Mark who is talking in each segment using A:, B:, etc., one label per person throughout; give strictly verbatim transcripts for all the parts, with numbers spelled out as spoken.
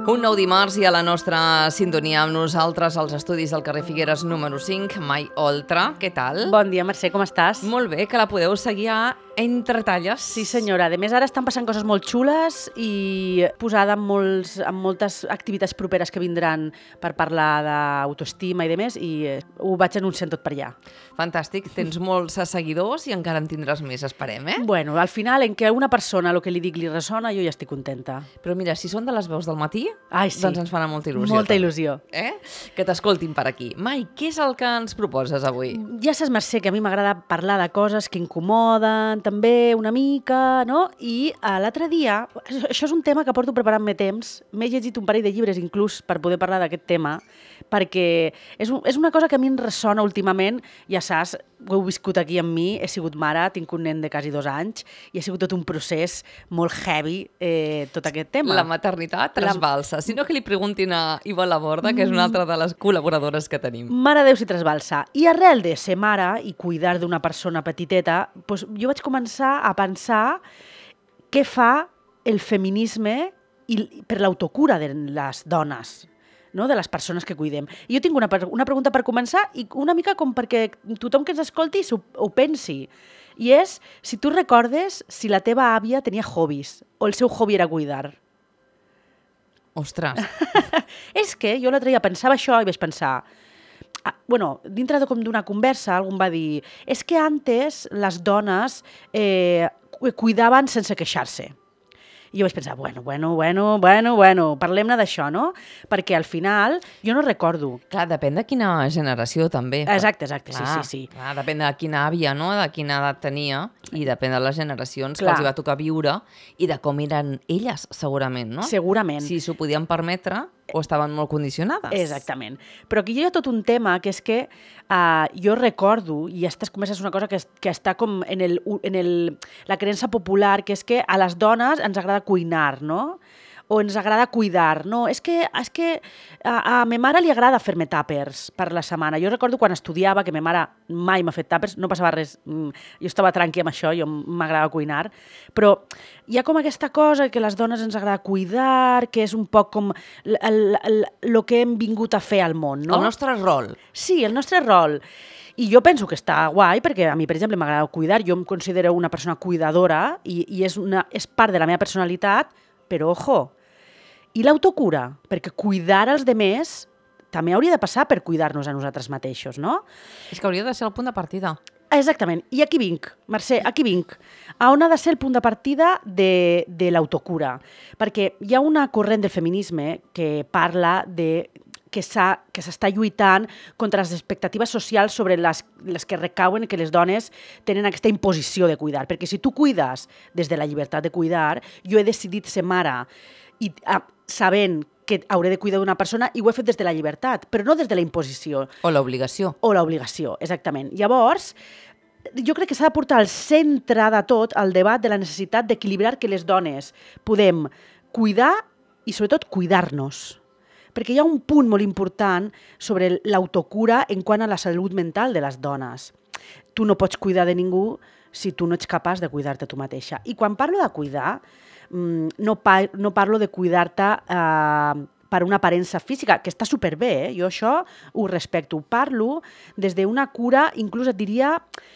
A: Un nou dimarts i a la nostra sintonia amb nosaltres als estudis del carrer Figueres número cinc, Mai Oltra. Què tal?
B: Bon dia, Mercè, com estàs?
A: Molt bé, que la podeu seguir a Entre Talles.
B: Sí, senyora. A més, ara estan passant coses molt xules i posada en, molts, en moltes activitats properes que vindran per parlar d'autoestima i demés, i ho vaig anunciant tot per allà.
A: Fantàstic. Tens molts seguidors i encara en tindràs més, esperem, eh?
B: Bueno, al final, en què a una persona el que li dic li ressona, jo ja estic contenta.
A: Però mira, si són de les veus del matí,
B: Ai, sí.
A: doncs ens farà molta il·lusió.
B: Molta
A: també.
B: il·lusió.
A: Eh? Que t'escoltin per aquí. Mai, què és el que ens proposes avui?
B: Ja saps, Mercè, que a mi m'agrada parlar de coses que incomoden, també una mica, no? I uh, l'altre dia, això és un tema que porto preparant-me temps, m'he llegit un parell de llibres inclús per poder parlar d'aquest tema, perquè és, un, és una cosa que a mi em ressona últimament, ja saps, ho heu viscut aquí amb mi, he sigut mare, tinc un nen de quasi dos anys, i ha sigut tot un procés molt heavy, eh, tot aquest tema.
A: La maternitat trasbalsa. Si no, que li preguntin a Iva Laborda, que és una altra de les col·laboradores que tenim.
B: Mare Déu si trasbalsa. I arrel de ser mare i cuidar d'una persona petiteta, doncs jo vaig començar a pensar què fa el feminisme i, per l'autocura de les dones, no? De les persones que cuidem. I jo tinc una, una pregunta per començar i una mica com perquè tothom que ens escolti ho, ho pensi. I és si tu recordes si la teva àvia tenia hobbies o el seu hobby era cuidar.
A: Ostres.
B: És que jo l'altre dia pensava això i vaig pensar... Ah, bueno, dintre de com d'una conversa algú em va dir és que antes les dones eh, cuidaven sense queixar-se. I jo vaig pensar, bueno, bueno, bueno, bueno, bueno, parlem-ne d'això, no? Perquè al final jo no recordo.
A: Clar, depèn de quina generació, també.
B: Exacte, exacte,
A: clar,
B: sí, sí, sí.
A: Clar, depèn de quina àvia, no? De quina edat tenia, i depèn de les generacions
B: Clar.
A: que els hi va tocar viure i de com eren elles, segurament, no?
B: Segurament.
A: Si s'ho podien permetre o estaven molt condicionades.
B: Exactament. Però aquí hi ha tot un tema que és que uh, jo recordo, i aquestes converses és una cosa que, es, que està com en, el, en el, la creença popular, que és que a les dones ens agrada cuinar, no? O ens agrada cuidar, no? És que, és que a, a ma mare li agrada fer-me tàpers per la setmana. Jo recordo quan estudiava que ma mare mai m'ha fet tàpers, no passava res, jo estava tranqui amb això, jo m'agradava cuinar, però hi ha com aquesta cosa que les dones ens agrada cuidar, que és un poc com el, el, el, el que hem vingut a fer al món, no?
A: El nostre rol.
B: Sí, el nostre rol. I jo penso que està guai, perquè a mi, per exemple, m'agrada cuidar, jo em considero una persona cuidadora i, i és, una, és part de la meva personalitat, però, ojo, i l'autocura, perquè cuidar els demés també hauria de passar per cuidar-nos a nosaltres mateixos, no?
A: És que hauria de ser el punt de partida.
B: Exactament. I aquí vinc, Mercè, aquí vinc. A on ha de ser el punt de partida de, de l'autocura? Perquè hi ha una corrent del feminisme que parla de que s'està lluitant contra les expectatives socials sobre les, les que recauen que les dones tenen aquesta imposició de cuidar. Perquè si tu cuides des de la llibertat de cuidar, jo he decidit ser mare i ah, sabent que hauré de cuidar d'una persona i ho he fet des de la llibertat, però no des de la imposició.
A: O l'obligació.
B: O l'obligació, exactament. Llavors, jo crec que s'ha de portar al centre de tot el debat de la necessitat d'equilibrar que les dones podem cuidar i sobretot cuidar-nos. Perquè hi ha un punt molt important sobre l'autocura en quant a la salut mental de les dones. Tu no pots cuidar de ningú si tu no ets capaç de cuidar-te tu mateixa. I quan parlo de cuidar, no, pa- no parlo de cuidar-te eh, per una aparença física, que està superbé, eh? Jo això ho respecto. Parlo des d'una cura, inclús et diria,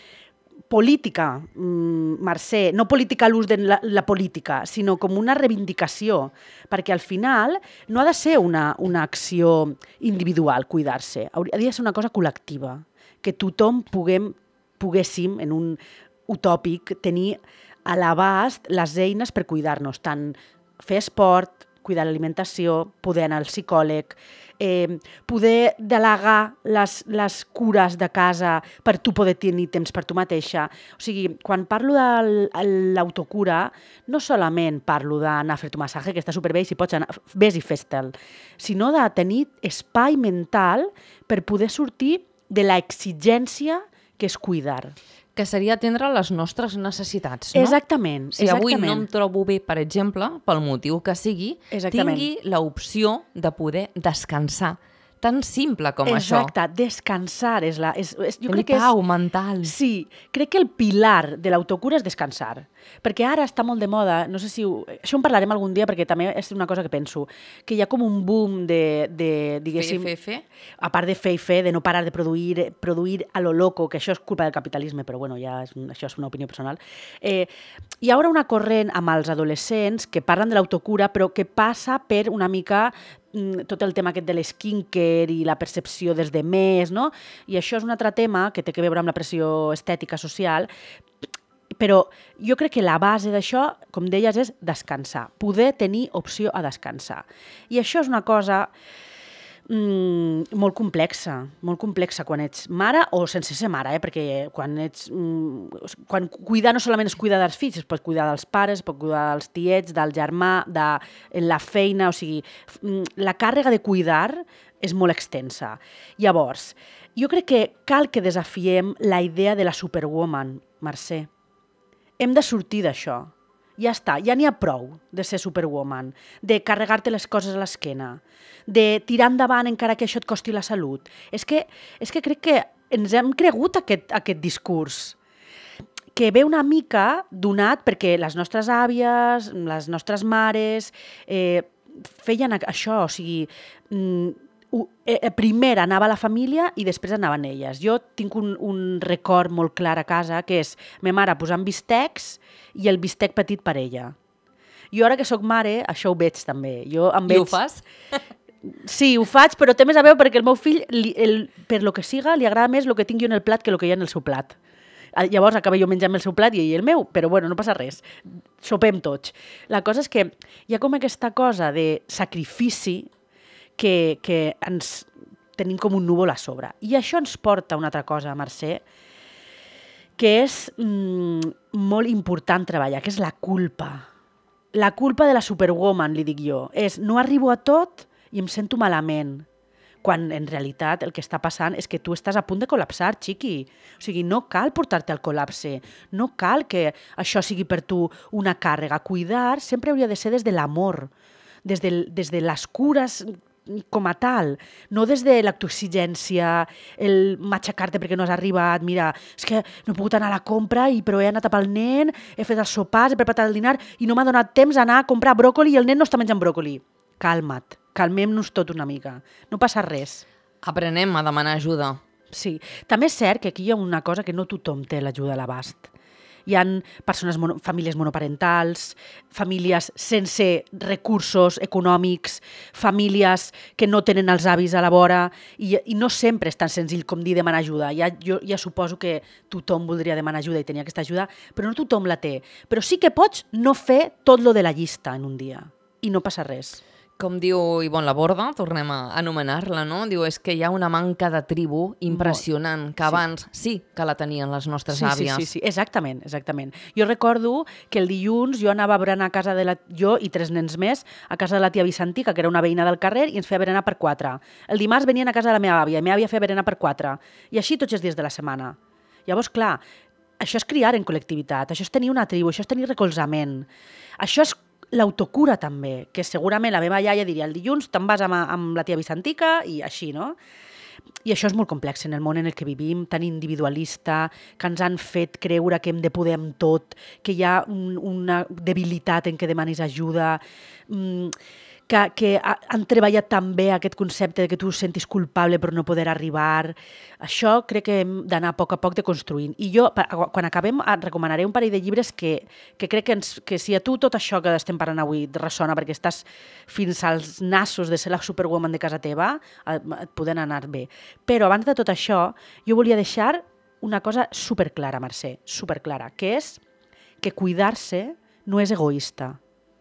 B: política, mm, Mercè, no política a l'ús de la, la política, sinó com una reivindicació, perquè al final no ha de ser una, una acció individual, cuidar-se, hauria de ser una cosa col·lectiva, que tothom puguem, poguéssim, en un utòpic, tenir a l'abast les eines per cuidar-nos, tant fer esport, cuidar l'alimentació, poder anar al psicòleg, eh, poder delegar les, les cures de casa per tu poder tenir temps per tu mateixa. O sigui, quan parlo de l'autocura, no solament parlo d'anar a fer-te un massatge, que està superbé, i si pots anar, vés i fes-te'l, sinó de tenir espai mental per poder sortir de l'exigència que és cuidar.
A: Que seria atendre les nostres necessitats, no?
B: Exactament.
A: Si avui no em trobo bé, per exemple, pel motiu que sigui,
B: Exactament.
A: tingui l'opció de poder descansar, tan simple com això.
B: Exacte, descansar és la... És, és, jo
A: Tenir
B: crec que és,
A: pau mental.
B: Sí, crec que el pilar de l'autocura és descansar. Perquè ara està molt de moda, no sé si... Ho, això en parlarem algun dia, perquè també és una cosa que penso, que hi ha com un boom de, de diguéssim...
A: Fer, fer, fer.
B: A part de fer i fer, de no parar de produir, produir a lo loco, que això és culpa del capitalisme, però bueno, ja és, això és una opinió personal. Eh, hi ha ara una corrent amb els adolescents que parlen de l'autocura, però que passa per una mica tot el tema aquest de l'esquincare i la percepció dels demés, no? I això és un altre tema que té a veure amb la pressió estètica social, però jo crec que la base d'això, com deies, és descansar, poder tenir opció a descansar. I això és una cosa mm, molt complexa, molt complexa quan ets mare o sense ser mare, eh? Perquè quan ets... Mm, quan cuidar no solament és cuidar dels fills, es pot cuidar dels pares, es pot cuidar dels tiets, del germà, de la feina, o sigui, la càrrega de cuidar és molt extensa. Llavors, jo crec que cal que desafiem la idea de la superwoman, Mercè. Hem de sortir d'això. Ja està, ja n'hi ha prou de ser superwoman, de carregar-te les coses a l'esquena, de tirar endavant encara que això et costi la salut. És que, és que crec que ens hem cregut aquest, aquest discurs, que ve una mica donat perquè les nostres àvies, les nostres mares, eh, feien això, o sigui... Mm, primer anava la família i després anaven elles. Jo tinc un, un record molt clar a casa, que és ma mare posant bistecs i el bistec petit per ella. Jo ara que sóc mare, això ho veig també. Jo em veig...
A: I ho fas?
B: Sí, ho faig, però té més a veure perquè el meu fill, li, el, per lo que siga, li agrada més el que tinc jo en el plat que el que hi ha en el seu plat. Llavors acaba jo menjant el seu plat i ell el meu, però bueno, no passa res. Sopem tots. La cosa és que hi ha com aquesta cosa de sacrifici que, que ens tenim com un núvol a sobre. I això ens porta a una altra cosa, Mercè, que és mm, molt important treballar, que és la culpa. La culpa de la superwoman, li dic jo. És, no arribo a tot i em sento malament. Quan en realitat el que està passant és que tu estàs a punt de col·lapsar, xiqui. O sigui, no cal portar-te al col·lapse. No cal que això sigui per tu una càrrega. Cuidar sempre hauria de ser des de l'amor, des de, des de les cures com a tal, no des de l'autoexigència, el matxacar-te perquè no has arribat, mira, és que no he pogut anar a la compra, i però he anat a pel nen, he fet els sopars, he preparat el dinar i no m'ha donat temps d'anar a comprar bròcoli i el nen no està menjant bròcoli. Calma't, calmem-nos tot una mica, no passa res.
A: Aprenem a demanar ajuda.
B: Sí, també és cert que aquí hi ha una cosa que no tothom té l'ajuda a l'abast. Hi ha persones, mono, famílies monoparentals, famílies sense recursos econòmics, famílies que no tenen els avis a la vora, i, i no sempre és tan senzill com dir demanar ajuda. Ja, jo ja suposo que tothom voldria demanar ajuda i tenir aquesta ajuda, però no tothom la té. Però sí que pots no fer tot lo de la llista en un dia, i no passa res.
A: Com diu Ivonne Laborda, tornem a anomenar-la, no? Diu, és que hi ha una manca de tribu impressionant, que abans sí, sí que la tenien les nostres
B: sí,
A: àvies.
B: Sí, sí, sí, exactament, exactament. Jo recordo que el dilluns jo anava a berenar a casa de la... jo i tres nens més, a casa de la tia Vicentica, que era una veïna del carrer, i ens feia berenar per quatre. El dimarts venien a casa de la meva àvia, i la meva àvia feia berenar per quatre. I així tots els dies de la setmana. Llavors, clar, això és criar en col·lectivitat, això és tenir una tribu, això és tenir recolzament. Això és l'autocura també, que segurament la meva iaia diria el dilluns te'n vas amb, amb la tia Vicentica i així, no? I això és molt complex en el món en el que vivim, tan individualista, que ens han fet creure que hem de poder amb tot, que hi ha un, una debilitat en què demanis ajuda, mmm, que, que han treballat també aquest concepte de que tu sentis culpable per no poder arribar. Això crec que hem d'anar a poc a poc deconstruint. I jo, quan acabem, et recomanaré un parell de llibres que, que crec que, ens, que si a tu tot això que estem parlant avui et ressona perquè estàs fins als nassos de ser la superwoman de casa teva, et, et poden anar bé. Però abans de tot això, jo volia deixar una cosa superclara, Mercè, superclara, que és que cuidar-se no és egoista.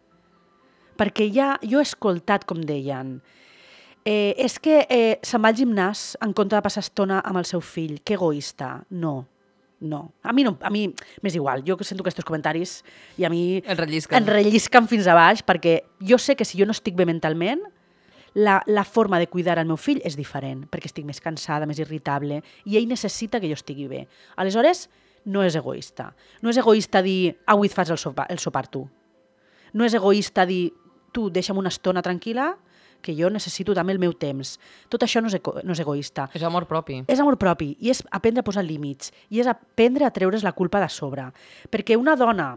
B: Perquè ja, jo he escoltat com deien, eh, és que eh, se'n va al gimnàs en compte de passar estona amb el seu fill, que egoista. No, no. A mi, no, a mi m'és igual, jo que sento aquests comentaris i a mi
A: el rellisquen.
B: em rellisquen fins a baix, perquè jo sé que si jo no estic bé mentalment, la, la forma de cuidar el meu fill és diferent, perquè estic més cansada, més irritable, i ell necessita que jo estigui bé. Aleshores, no és egoista. No és egoista dir, avui et fas el sopar, el sopar tu. No és egoista dir, tu deixa'm una estona tranquil·la, que jo necessito també el meu temps. Tot això no és, eco, no és egoista.
A: És amor propi.
B: És amor propi i és aprendre a posar límits i és aprendre a treure's la culpa de sobre. Perquè una dona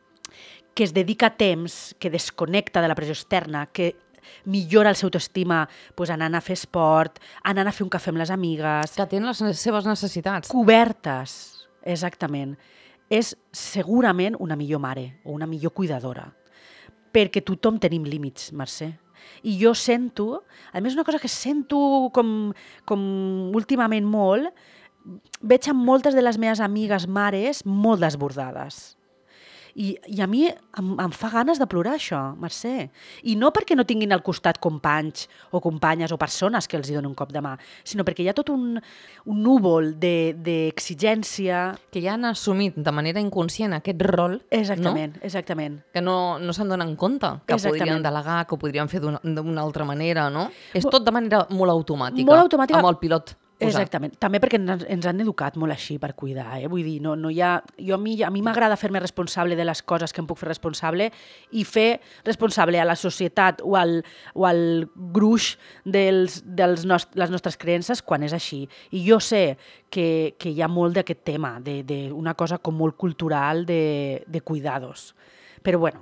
B: que es dedica temps, que desconnecta de la pressió externa, que millora el seu autoestima pues, anant a fer esport, anant a fer un cafè amb les amigues...
A: Que atén les seves necessitats.
B: Cobertes, exactament. És segurament una millor mare o una millor cuidadora. Perquè tothom tenim límits, Mercè. I jo sento, a més una cosa que sento com, com últimament molt, veig amb moltes de les meves amigues mares molt desbordades. I, i a mi em, em fa ganes de plorar això, Mercè. I no perquè no tinguin al costat companys o companyes o persones que els hi donen un cop de mà, sinó perquè hi ha tot un, un núvol d'exigència... De,
A: que ja han assumit de manera inconscient aquest rol,
B: exactament,
A: no?
B: Exactament.
A: Que no, no se'n donen compte, que exactament. Podrien delegar, que ho podrien fer d'una altra manera, no? És tot de manera molt automàtica,
B: molt automàtica.
A: Amb el pilot. Posat.
B: Exactament. També perquè ens, ens han educat molt així per cuidar, eh? Vull dir, no, no hi ha... Jo a mi, a mi m'agrada fer-me responsable de les coses que em puc fer responsable i fer responsable a la societat o al, o al gruix dels, dels nost les nostres creences quan és així. I jo sé que, que hi ha molt d'aquest tema, d'una cosa com molt cultural de, de cuidados. Però bueno,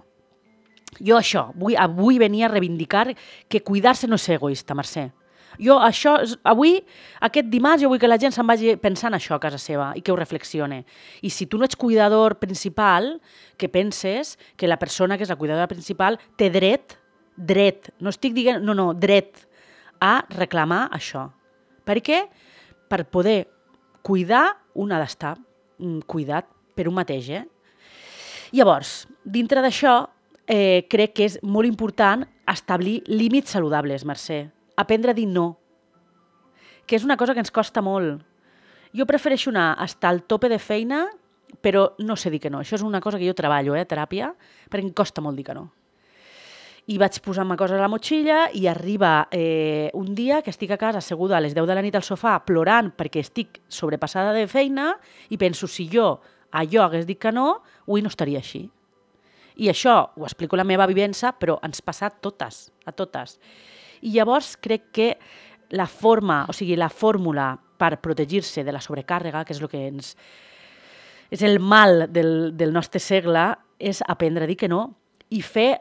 B: jo això, vull, avui venia a reivindicar que cuidar-se no és egoista, Mercè. Jo això, avui, aquest dimarts, jo vull que la gent se'n vagi pensant això a casa seva i que ho reflexione. I si tu no ets cuidador principal, que penses que la persona que és la cuidadora principal té dret, dret, no estic dient, no, no, dret a reclamar això. Per què? Per poder cuidar, un ha d'estar cuidat per un mateix, eh? Llavors, dintre d'això, eh, crec que és molt important establir límits saludables, Mercè. Aprendre a dir no, que és una cosa que ens costa molt. Jo prefereixo anar estar al tope de feina, però no sé dir que no. Això és una cosa que jo treballo, eh, teràpia, perquè em costa molt dir que no. I vaig posar-me coses a la motxilla i arriba eh, un dia que estic a casa asseguda a les deu de la nit al sofà plorant perquè estic sobrepassada de feina i penso, si jo a allò hagués dit que no, avui no estaria així. I això ho explico la meva vivència, però ens passa a totes, a totes. I llavors crec que la forma, o sigui, la fórmula per protegir-se de la sobrecàrrega, que és el que ens... és el mal del, del nostre segle, és aprendre a dir que no i fer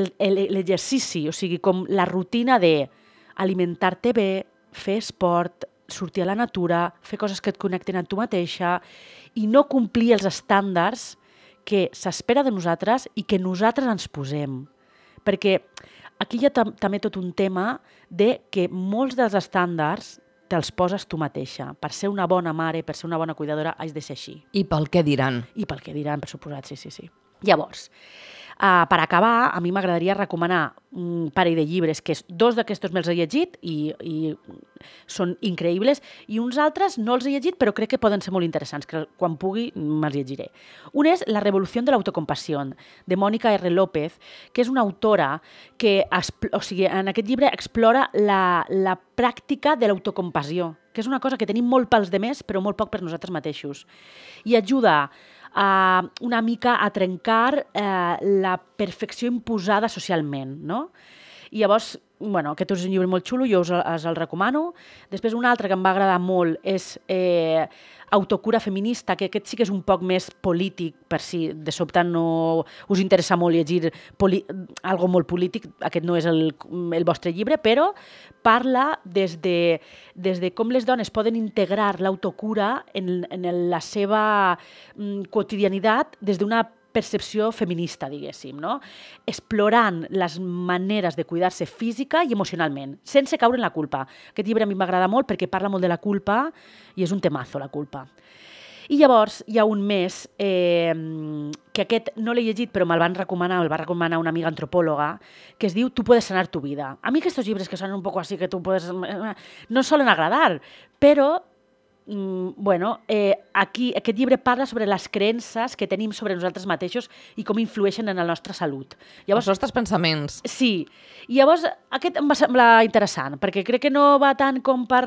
B: l'exercici, o sigui, com la rutina d'alimentar-te bé, fer esport, sortir a la natura, fer coses que et connecten amb tu mateixa i no complir els estàndards que s'espera de nosaltres i que nosaltres ens posem. Perquè aquí hi ha tam també tot un tema de que molts dels estàndards te'ls poses tu mateixa. Per ser una bona mare, per ser una bona cuidadora, has de ser així.
A: I pel què diran.
B: I pel què diran, per suposat, sí, sí, sí. Llavors, uh, per acabar, a mi m'agradaria recomanar un parell de llibres, que és, dos d'aquestos me'ls he llegit i, i són increïbles, i uns altres no els he llegit, però crec que poden ser molt interessants, que quan pugui me'ls llegiré. Un és La revolució de l'autocompassió, de Mònica R. López, que és una autora que, o sigui, en aquest llibre explora la, la pràctica de l'autocompassió, que és una cosa que tenim molt pels demés, però molt poc per nosaltres mateixos. I ajuda Uh, una mica a trencar uh, la perfecció imposada socialment, no? I llavors, bueno, aquest és un llibre molt xulo, jo us, us el recomano. Després un altre que em va agradar molt és eh, Autocura feminista, que aquest sí que és un poc més polític, per si de sobte no us interessa molt llegir algo molt polític, aquest no és el, el vostre llibre, però parla des de, des de com les dones poden integrar l'autocura en, en la seva mm, quotidianitat des d'una percepció feminista, diguéssim, no? Explorant les maneres de cuidar-se física i emocionalment, sense caure en la culpa. Aquest llibre a mi m'agrada molt perquè parla molt de la culpa i és un temazo, la culpa. I llavors hi ha un més, eh, que aquest no l'he llegit però me'l van recomanar, me'l va recomanar una amiga antropòloga, que es diu Tu puedes sanar tu vida. A mi aquests llibres que sonen un poc així, que tu puedes... no solen agradar, però Mm, bueno, eh, aquí aquest llibre parla sobre les creences que tenim sobre nosaltres mateixos i com influeixen en la nostra salut.
A: Llavors, els nostres pensaments.
B: Sí. I llavors aquest em va semblar interessant, perquè crec que no va tant com per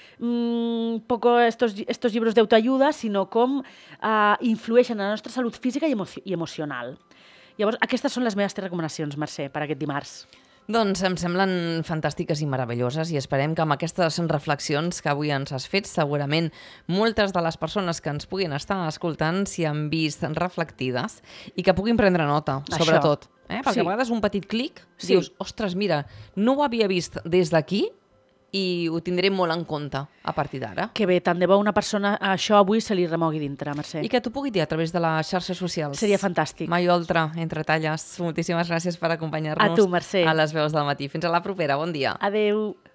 B: mm, poco estos, estos llibres d'autoajuda, sinó com eh, influeixen en la nostra salut física i, emo i emocional. Llavors, aquestes són les meves tres recomanacions, Mercè, per aquest dimarts.
A: Doncs em semblen fantàstiques i meravelloses i esperem que amb aquestes reflexions que avui ens has fet, segurament moltes de les persones que ens puguin estar escoltant s'hi han vist reflectides i que puguin prendre nota,
B: Això.
A: sobretot. Eh? Perquè
B: Sí.
A: a vegades un petit clic
B: Sí.
A: dius, ostres, mira, no ho havia vist des d'aquí i ho tindré molt en compte a partir d'ara.
B: Que bé, tant de bo una persona això avui se li remogui dintre, Mercè.
A: I que t'ho pugui dir a través de les xarxes socials.
B: Seria fantàstic.
A: Mai Oltra, entre talles. Moltíssimes gràcies per acompanyar-nos
B: A tu, Mercè.
A: a les veus del matí. Fins a la propera. Bon dia.
B: Adeu.